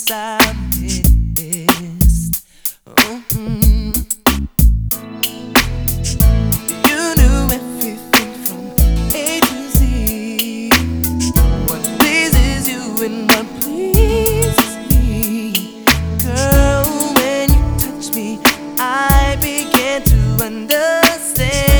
place I missed. You knew everything from A to Z. What pleases you and what pleases me. Girl, when you touch me, I begin to understand.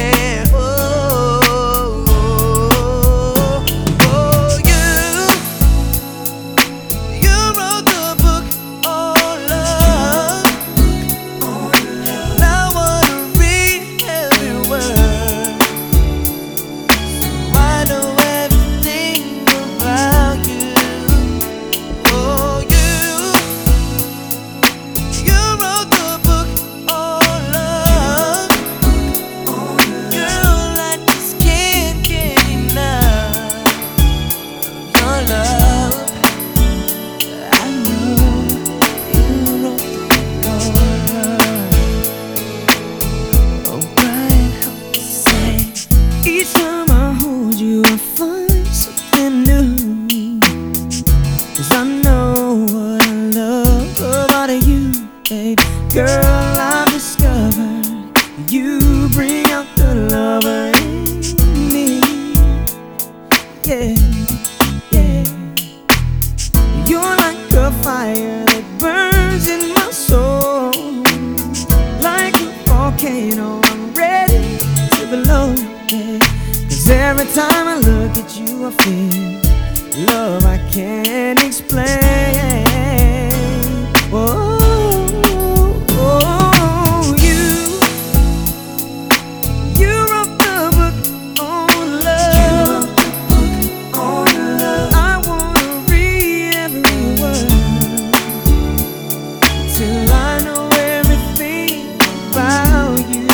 Each time I hold you, I find something new. 'Cause I know what I love about you, babe. Girl, I've discovered you bring out the lover in me. Yeah, yeah. You're like a fire that burns in my soul. Like a volcano, I'm ready to blow. Cause every time I look at you, I feel love I can't explain. Oh, you wrote the book on love. I wanna read every word till I know everything about you.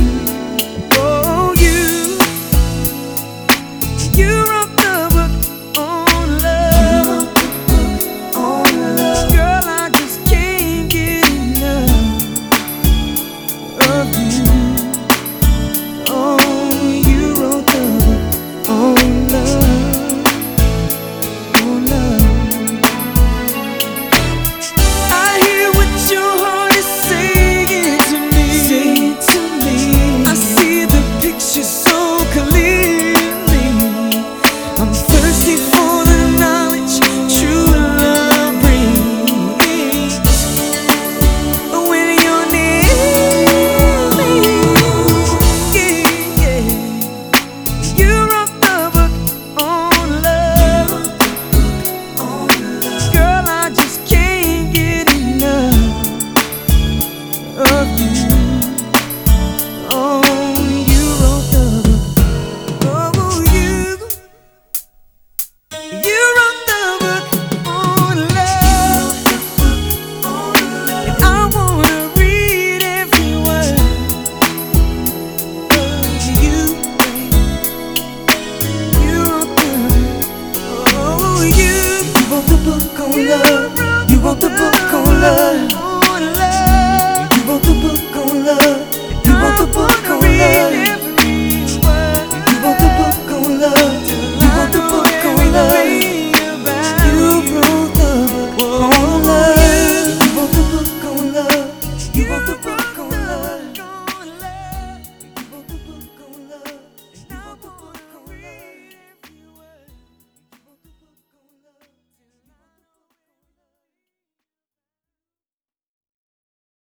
You wrote the book on love. You wrote the book on love. You wrote the book.